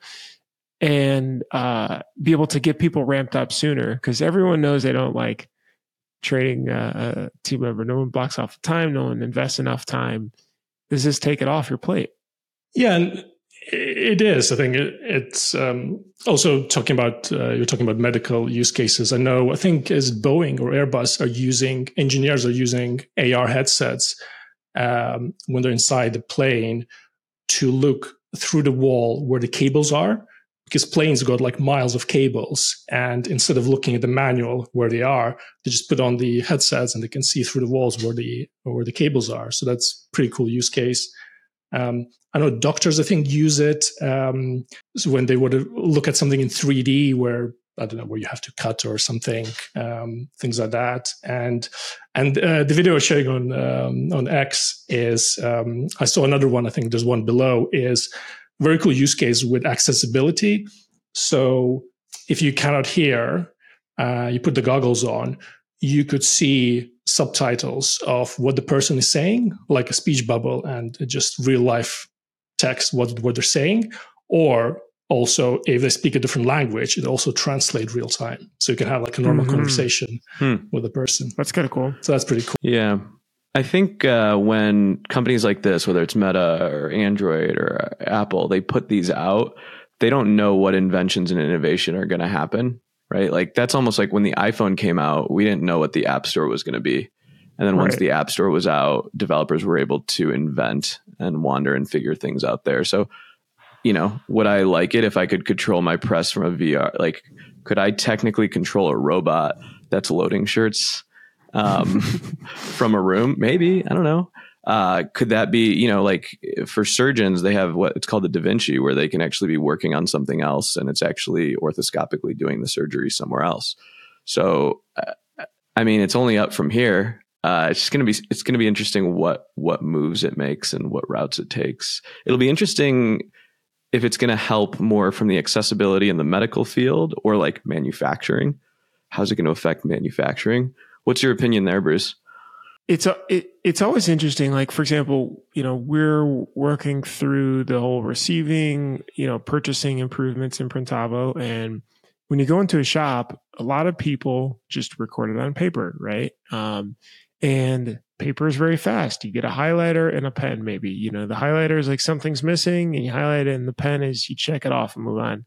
A: and uh, be able to get people ramped up sooner, because everyone knows they don't like training uh, a team member. No one blocks off the time. No one invests enough time. Does this take it off your plate?
C: Yeah, and it is. I think it, it's um, also talking about, uh, you're talking about medical use cases. I know, I think as Boeing or Airbus are using, engineers are using A R headsets um, when they're inside the plane to look through the wall where the cables are, because planes got like miles of cables. And instead of looking at the manual where they are, they just put on the headsets and they can see through the walls where the, where the cables are. So that's a pretty cool use case. Um, I know doctors, I think, use it um, so when they would look at something in three D where, I don't know, where you have to cut or something, um, things like that. And and uh, the video I was showing on um, on X is, um, I saw another one, I think there's one below, is very cool use case with accessibility. So if you cannot hear, uh, you put the goggles on, you could see subtitles of what the person is saying, like a speech bubble, and just real life text, what, what they're saying. Or also, if they speak a different language, it also translates real time. So you can have like a normal mm-hmm. conversation hmm. with a person.
A: That's kind of cool.
C: So that's pretty cool.
B: Yeah. I think uh, when companies like this, whether it's Meta or Android or Apple, they put these out, they don't know what inventions and innovation are going to happen, right? Like that's almost like when the iPhone came out, we didn't know what the App Store was going to be. And then once right. the App Store was out, developers were able to invent and wander and figure things out there. So, you know, would I like it if I could control my press from a V R? Like, could I technically control a robot that's loading shirts um, from a room? Maybe. I don't know. Uh, could that be, you know, like for surgeons, they have what it's called the Da Vinci, where they can actually be working on something else and it's actually orthoscopically doing the surgery somewhere else. So, uh, I mean, it's only up from here. Uh, it's just going to be, it's going to be interesting what, what moves it makes and what routes it takes. It'll be interesting if it's going to help more from the accessibility in the medical field or like manufacturing. How's it going to affect manufacturing? What's your opinion there, Bruce?
A: It's a, it, it's always interesting. Like, for example, you know, we're working through the whole receiving, you know, purchasing improvements in Printavo. And when you go into a shop, a lot of people just record it on paper, right? Um, and paper is very fast. You get a highlighter and a pen, maybe. You know, the highlighter is like something's missing and you highlight it, and the pen is you check it off and move on.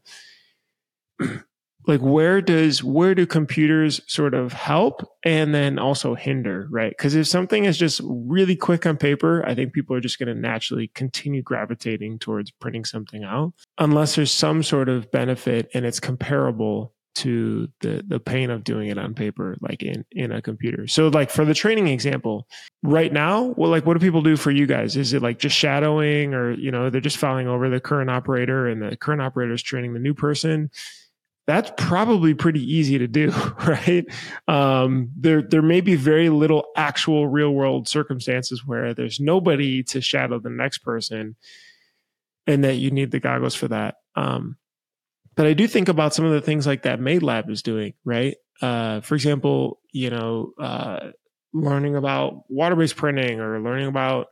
A: Like, where does, where do computers sort of help and then also hinder, right? Because if something is just really quick on paper, I think people are just going to naturally continue gravitating towards printing something out, unless there's some sort of benefit and it's comparable to the the pain of doing it on paper, like in, in a computer. So like for the training example, right now, well, like what do people do for you guys? Is it like just shadowing, or, you know, they're just following over the current operator and the current operator is training the new person? That's probably pretty easy to do, right? Um, there, there may be very little actual real world circumstances where there's nobody to shadow the next person and that you need the goggles for that. Um, But I do think about some of the things like that Made Lab is doing, right? Uh, for example, you know, uh, learning about water-based printing or learning about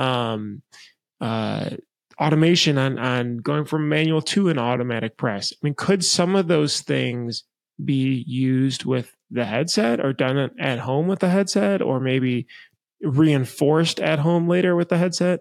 A: um, uh, automation on, on going from manual to an automatic press. I mean, could some of those things be used with the headset or done at home with the headset, or maybe reinforced at home later with the headset?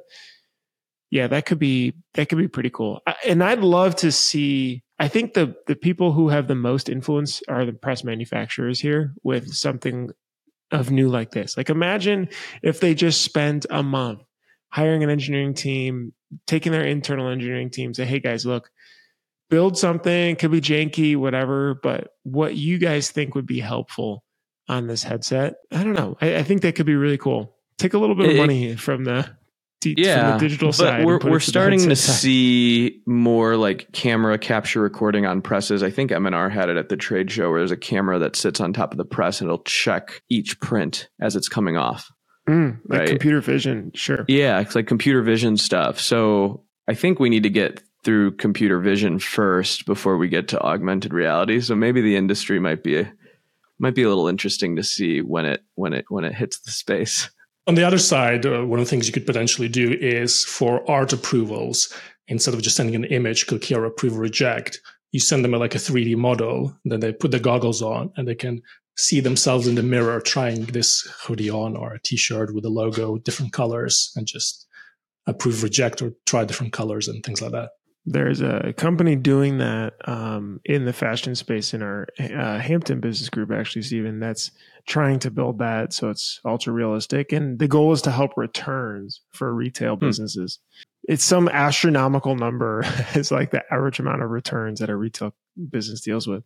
A: Yeah, that could be, that could be pretty cool. And I'd love to see, I think the, the people who have the most influence are the press manufacturers here with something of new like this. Like, imagine if they just spent a month hiring an engineering team, taking their internal engineering team, say, hey guys, look, build something, could be janky, whatever, but what you guys think would be helpful on this headset. I don't know. I, I think that could be really cool. Take a little bit of
B: it,
A: money from the, d-
B: yeah,
A: from the digital
B: but
A: side.
B: We're, we're
A: to
B: starting to
A: side.
B: see more like camera capture recording on presses. I think M and R had it at the trade show where there's a camera that sits on top of the press and it'll check each print as it's coming off.
A: Mm, like
B: right?
A: Computer vision, sure.
B: Yeah, it's like computer vision stuff. So I think we need to get through computer vision first before we get to augmented reality. So maybe the industry might be a, might be a little interesting to see when it when it when it hits the space.
C: On the other side, uh, one of the things you could potentially do is for art approvals, instead of just sending an image, click here, approve, reject, you send them a, like a three D model, then they put the goggles on and they can see themselves in the mirror trying this hoodie on or a t-shirt with a logo, different colors, and just approve, reject, or try different colors and things like that.
A: There's a company doing that um, in the fashion space in our uh, Hampton business group, actually, Stephen, that's trying to build that so it's ultra realistic. And the goal is to help returns for retail
B: hmm.
A: businesses. It's some astronomical number. It's like the average amount of returns that a retail business deals with.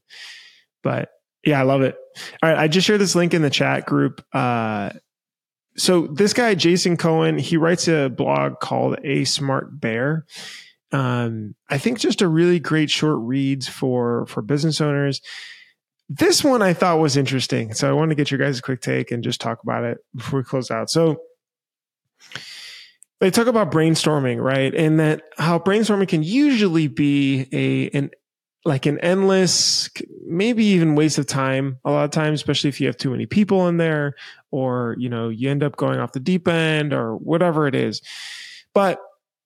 A: But yeah, I love it. All right. I just shared this link in the chat group. Uh, so this guy, Jason Cohen, he writes a blog called A Smart Bear. Um, I think just a really great short reads for, for business owners. This one I thought was interesting. So I want to get your guys' quick take and just talk about it before we close out. So they talk about brainstorming, right? And that how brainstorming can usually be a, an, like an endless, maybe even waste of time a lot of times, especially if you have too many people in there, or, you know, you end up going off the deep end or whatever it is. But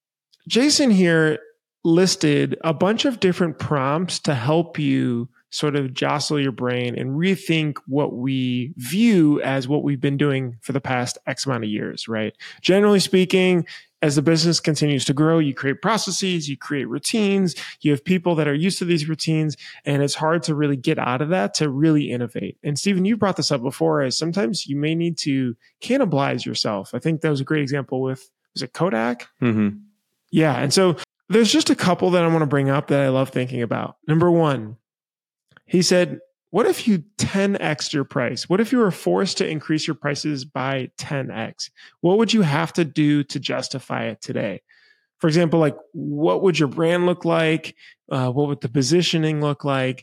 A: Jason here listed a bunch of different prompts to help you sort of jostle your brain and rethink what we view as what we've been doing for the past X amount of years, right? Generally speaking, as the business continues to grow, you create processes, you create routines, you have people that are used to these routines, and it's hard to really get out of that to really innovate. And Stephen, you brought this up before, as sometimes you may need to cannibalize yourself. I think that was a great example with, was it Kodak?
B: Mm-hmm.
A: Yeah. And so there's just a couple that I want to bring up that I love thinking about. Number one, he said, what if you ten X'd your price? What if you were forced to increase your prices by ten X? What would you have to do to justify it today? For example, like what would your brand look like? Uh, what would the positioning look like?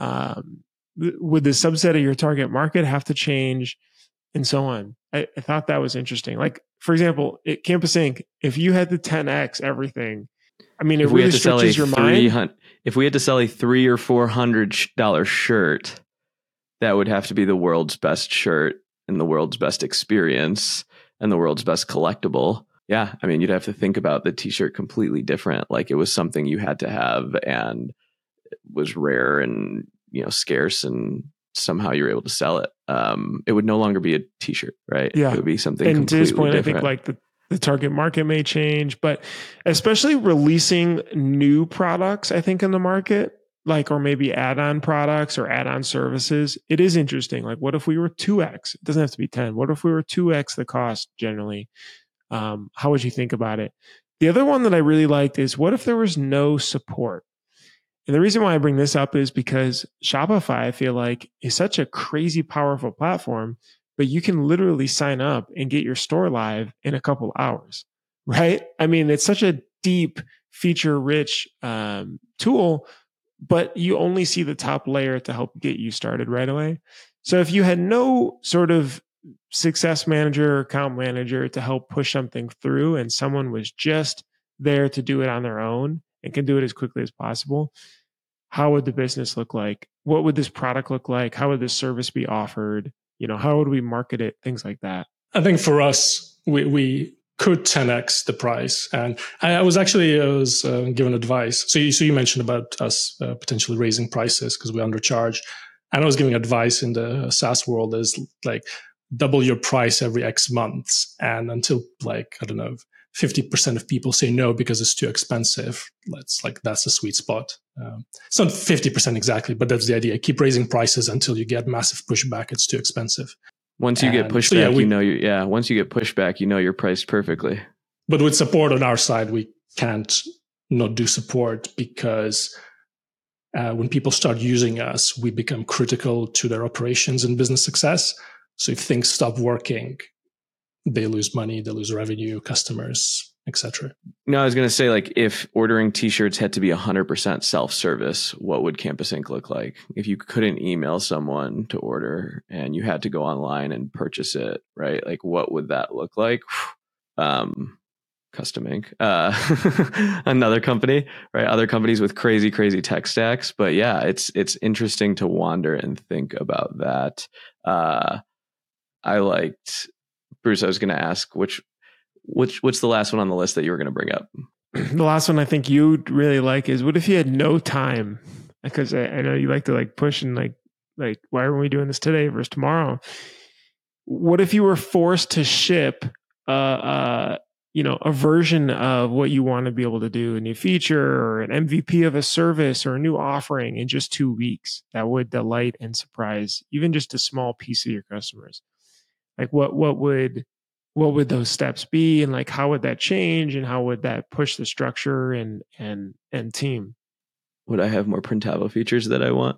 A: Um, would the subset of your target market have to change? And so on. I, I thought that was interesting. Like, for example, at Campus Ink, if you had to ten X everything, I mean, it
B: if we
A: really
B: had to sell
A: stretches
B: a
A: your mind.
B: If we had to sell a three or four hundred dollar shirt, that would have to be the world's best shirt and the world's best experience and the world's best collectible. Yeah, I mean, you'd have to think about the t-shirt completely different. Like it was something you had to have and it was rare and, you know, scarce, and somehow you're able to sell it. Um, it would no longer be a t-shirt, right?
A: Yeah.
B: It would be something
A: and
B: completely
A: to this point,
B: different.
A: I think like the, the target market may change, but especially releasing new products, I think in the market, like, or maybe add-on products or add-on services, it is interesting. Like what if we were two X? It doesn't have to be ten. What if we were two X the cost generally? Um, how would you think about it? The other one that I really liked is what if there was no support? And the reason why I bring this up is because Shopify, I feel like, is such a crazy powerful platform, but you can literally sign up and get your store live in a couple hours, right? I mean, it's such a deep, feature-rich um, tool, but you only see the top layer to help get you started right away. So if you had no sort of success manager or account manager to help push something through, and someone was just there to do it on their own and can do it as quickly as possible, how would the business look like? What would this product look like? How would this service be offered? You know, how would we market it? Things like that.
C: I think for us, we, we could ten x the price. And I, I was actually I was uh, given advice. So you, so you mentioned about us uh, potentially raising prices because we undercharge. And I was giving advice in the SaaS world is like double your price every X months. And until like, I don't know, fifty percent of people say no because it's too expensive. That's like, that's the sweet spot. Um, it's not fifty percent exactly, but that's the idea. Keep raising prices until you get massive pushback. It's too expensive.
B: Once you
C: and
B: get pushback, so yeah, we, you know, you yeah, once you get pushback, you know, you're priced perfectly.
C: But with support on our side, we can't not do support because uh, when people start using us, we become critical to their operations and business success. So if things stop working, they lose money, they lose revenue, customers, et cetera.
B: No, I was going to say, like, if ordering t-shirts had to be one hundred percent self-service, what would Campus Ink look like? If you couldn't email someone to order and you had to go online and purchase it, right? Like, what would that look like? Um, Custom Ink, uh, another company, right? Other companies with crazy, crazy tech stacks. But yeah, it's it's interesting to wander and think about that. Uh, I liked, Bruce, I was going to ask, which Which what's the last one on the list that you were going to bring up?
A: The last one I think you'd really like is, what if you had no time? Because I, I know you like to like push and like like why aren't we doing this today versus tomorrow? What if you were forced to ship uh uh you know a version of what you want to be able to do, a new feature or an M V P of a service or a new offering in just two weeks that would delight and surprise even just a small piece of your customers? Like what what would what would those steps be, and like how would that change, and how would that push the structure and and and team?
B: Would I have more printavo features that I want?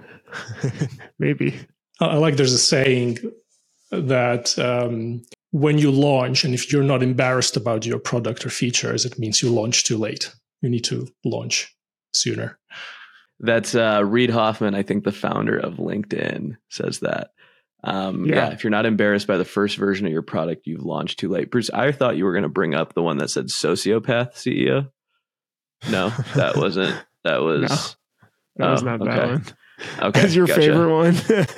A: Maybe.
C: I like there's a saying that um, when you launch, and if you're not embarrassed about your product or features, it means you launch too late. You need to launch sooner.
B: That's uh, Reid Hoffman, I think the founder of LinkedIn, says that. Um, yeah. yeah, if you're not embarrassed by the first version of your product, you've launched too late. Bruce, I thought you were going to bring up the one that said sociopath C E O. No, that wasn't. That was.
A: No, that oh, was not okay. that one.
B: Okay,
A: that's your
B: gotcha.
A: favorite one.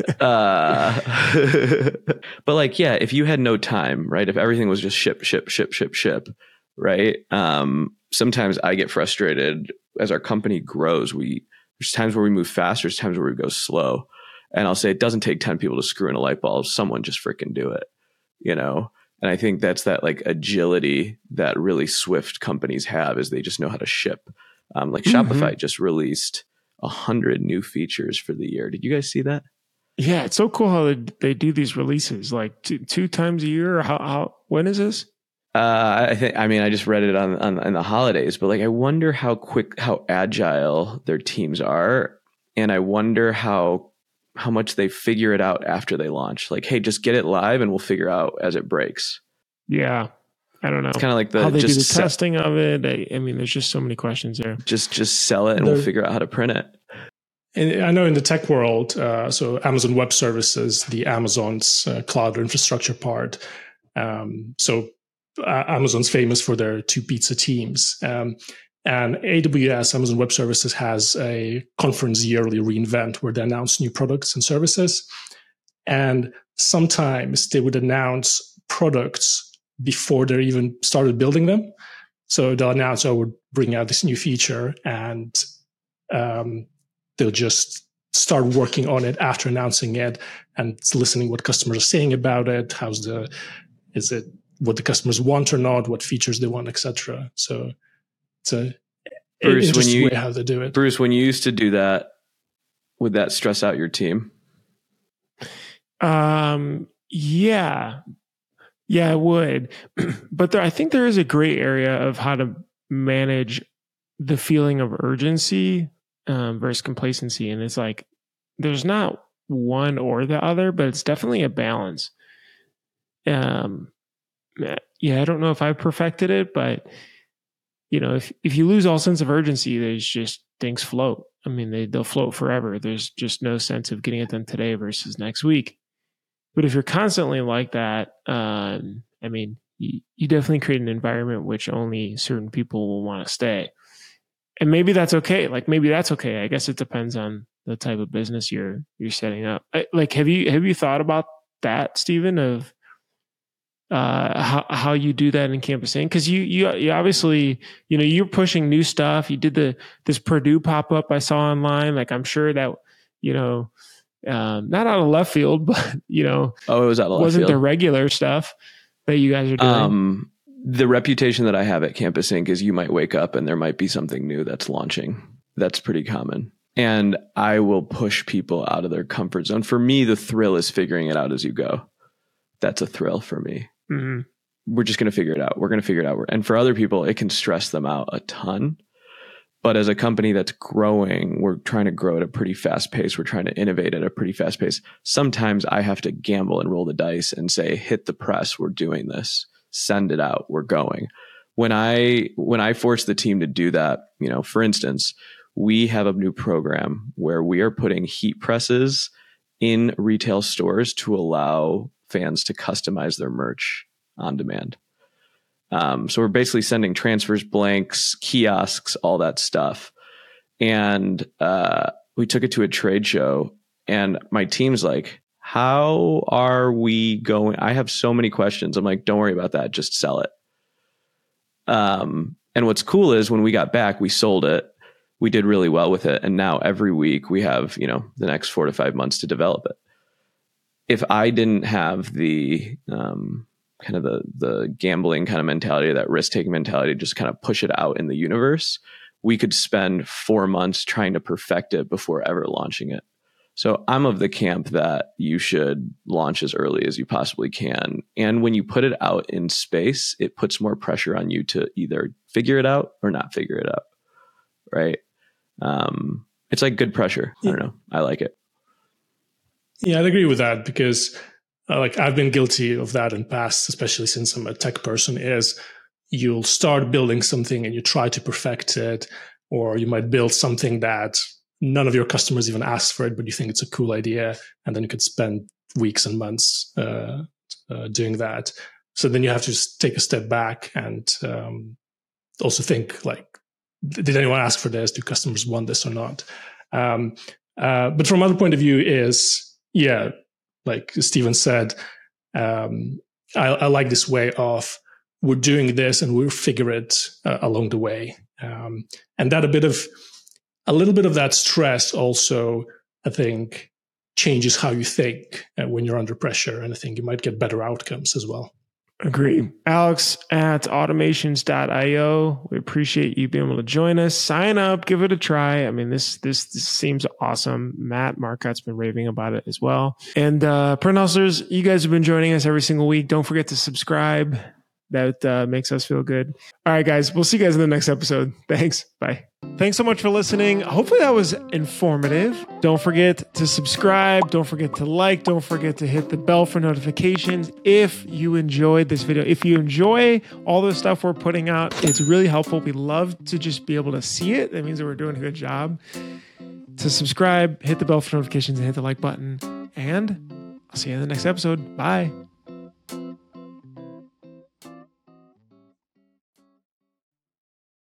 B: uh, but like, yeah, if you had no time, right? If everything was just ship, ship, ship, ship, ship, right? Um, sometimes I get frustrated as our company grows. We there's times where we move fast. There's times where we go slow. And I'll say it doesn't take ten people to screw in a light bulb. Someone just freaking do it, you know? And I think that's that like agility that really swift companies have, is they just know how to ship. Um, like mm-hmm. Shopify just released a hundred new features for the year. Did you guys see that?
A: Yeah, it's so cool how they, they do these releases like two, two times a year. How, how when is this?
B: Uh, I think, I mean, I just read it on, on, on the holidays, but like, I wonder how quick, how agile their teams are. And I wonder how, how much they figure it out after they launch. Like, hey, just get it live and we'll figure out as it breaks.
A: Yeah. I don't know.
B: It's kind of like the,
A: how they
B: just
A: do the
B: se-
A: testing of it. I, I mean, there's just so many questions there.
B: Just, just sell it and the, we'll figure out how to print it.
C: And I know in the tech world, uh, so Amazon Web Services, the Amazon's uh, cloud infrastructure part. Um, so uh, Amazon's famous for their two pizza teams. Um, and A W S, Amazon Web Services, has a conference yearly reInvent where they announce new products and services. And sometimes they would announce products before they even started building them. So they'll announce, oh, we're bringing out this new feature, and um, they'll just start working on it after announcing it and listening what customers are saying about it. How's the, is it what the customers want or not, what features they want, et cetera. So it's a
B: Bruce,
C: interesting
B: when you,
C: way how they do it.
B: Bruce, when you used to do that, would that stress out your team?
A: Um, yeah. Yeah, it would. But there, I think there is a gray area of how to manage the feeling of urgency um, versus complacency. And it's like, there's not one or the other, but it's definitely a balance. Um, yeah, I don't know if I've perfected it, but you know, if, if you lose all sense of urgency, there's just things float. I mean, they, they'll float forever. There's just no sense of getting it done today versus next week. But if you're constantly like that, um, I mean, you, you definitely create an environment which only certain people will want to stay. and maybe that's okay. Like maybe that's okay. I guess it depends on the type of business you're you're setting up. I, like, have you have you thought about that, Stephen, of uh, how how you do that in Campus Ink? Because you you you obviously, you know, you're pushing new stuff. You did the this Purdue pop up I saw online. Like I'm sure that, you know, um, not out of left field, but you know,
B: oh, it was out of left
A: wasn't
B: field.
A: the regular stuff that you guys are doing.
B: Um, the reputation that I have at Campus Ink is you might wake up and there might be something new that's launching. That's pretty common. And I will push people out of their comfort zone. For me, the thrill is figuring it out as you go. That's a thrill for me.
A: Mm-hmm.
B: We're just going to figure it out. We're going to figure it out. And for other people, it can stress them out a ton. But as a company that's growing, we're trying to grow at a pretty fast pace. We're trying to innovate at a pretty fast pace. Sometimes I have to gamble and roll the dice and say, hit the press. We're doing this. Send it out. We're going. When I, when I force the team to do that, you know, for instance, we have a new program where we are putting heat presses in retail stores to allow fans to customize their merch on demand. Um, so we're basically sending transfers, blanks, kiosks, all that stuff. And uh, we took it to a trade show and my team's like, how are we going? I have so many questions. I'm like, don't worry about that. Just sell it. Um, and what's cool is when we got back, we sold it. We did really well with it. And now every week we have, you know, the next four to five months to develop it. If I didn't have the um, kind of the the gambling kind of mentality, that risk-taking mentality, just kind of push it out in the universe, we could spend four months trying to perfect it before ever launching it. So I'm of the camp that you should launch as early as you possibly can. And when you put it out in space, it puts more pressure on you to either figure it out or not figure it out. Right? Um, it's like good pressure. I don't know. I like it.
C: Yeah, I'd agree with that because uh, like I've been guilty of that in the past, especially since I'm a tech person, is you'll start building something and you try to perfect it, or you might build something that none of your customers even ask for it, but you think it's a cool idea. And then you could spend weeks and months uh, uh, doing that. So then you have to just take a step back and um, also think like, did anyone ask for this? Do customers want this or not? Um, uh, but from another point of view is, yeah, like Stephen said, um, I, I like this way of we're doing this and we'll figure it uh, along the way. Um, and that a bit of, a little bit of that stress also, I think, changes how you think uh, when you're under pressure. And I think you might get better outcomes as well.
A: Agree. Alex at automations dot io. We appreciate you being able to join us. Sign up, give it a try. I mean, this this, this seems awesome. Matt Marcotte's been raving about it as well. And uh, Print Hustlers, you guys have been joining us every single week. Don't forget to subscribe. That uh, makes us feel good. All right, guys. We'll see you guys in the next episode. Thanks. Bye. Thanks so much for listening. Hopefully that was informative. Don't forget to subscribe. Don't forget to like. Don't forget to hit the bell for notifications. If you enjoyed this video, if you enjoy all the stuff we're putting out, it's really helpful. We love to just be able to see it. That means that we're doing a good job. To subscribe, hit the bell for notifications, and hit the like button. And I'll see you in the next episode. Bye.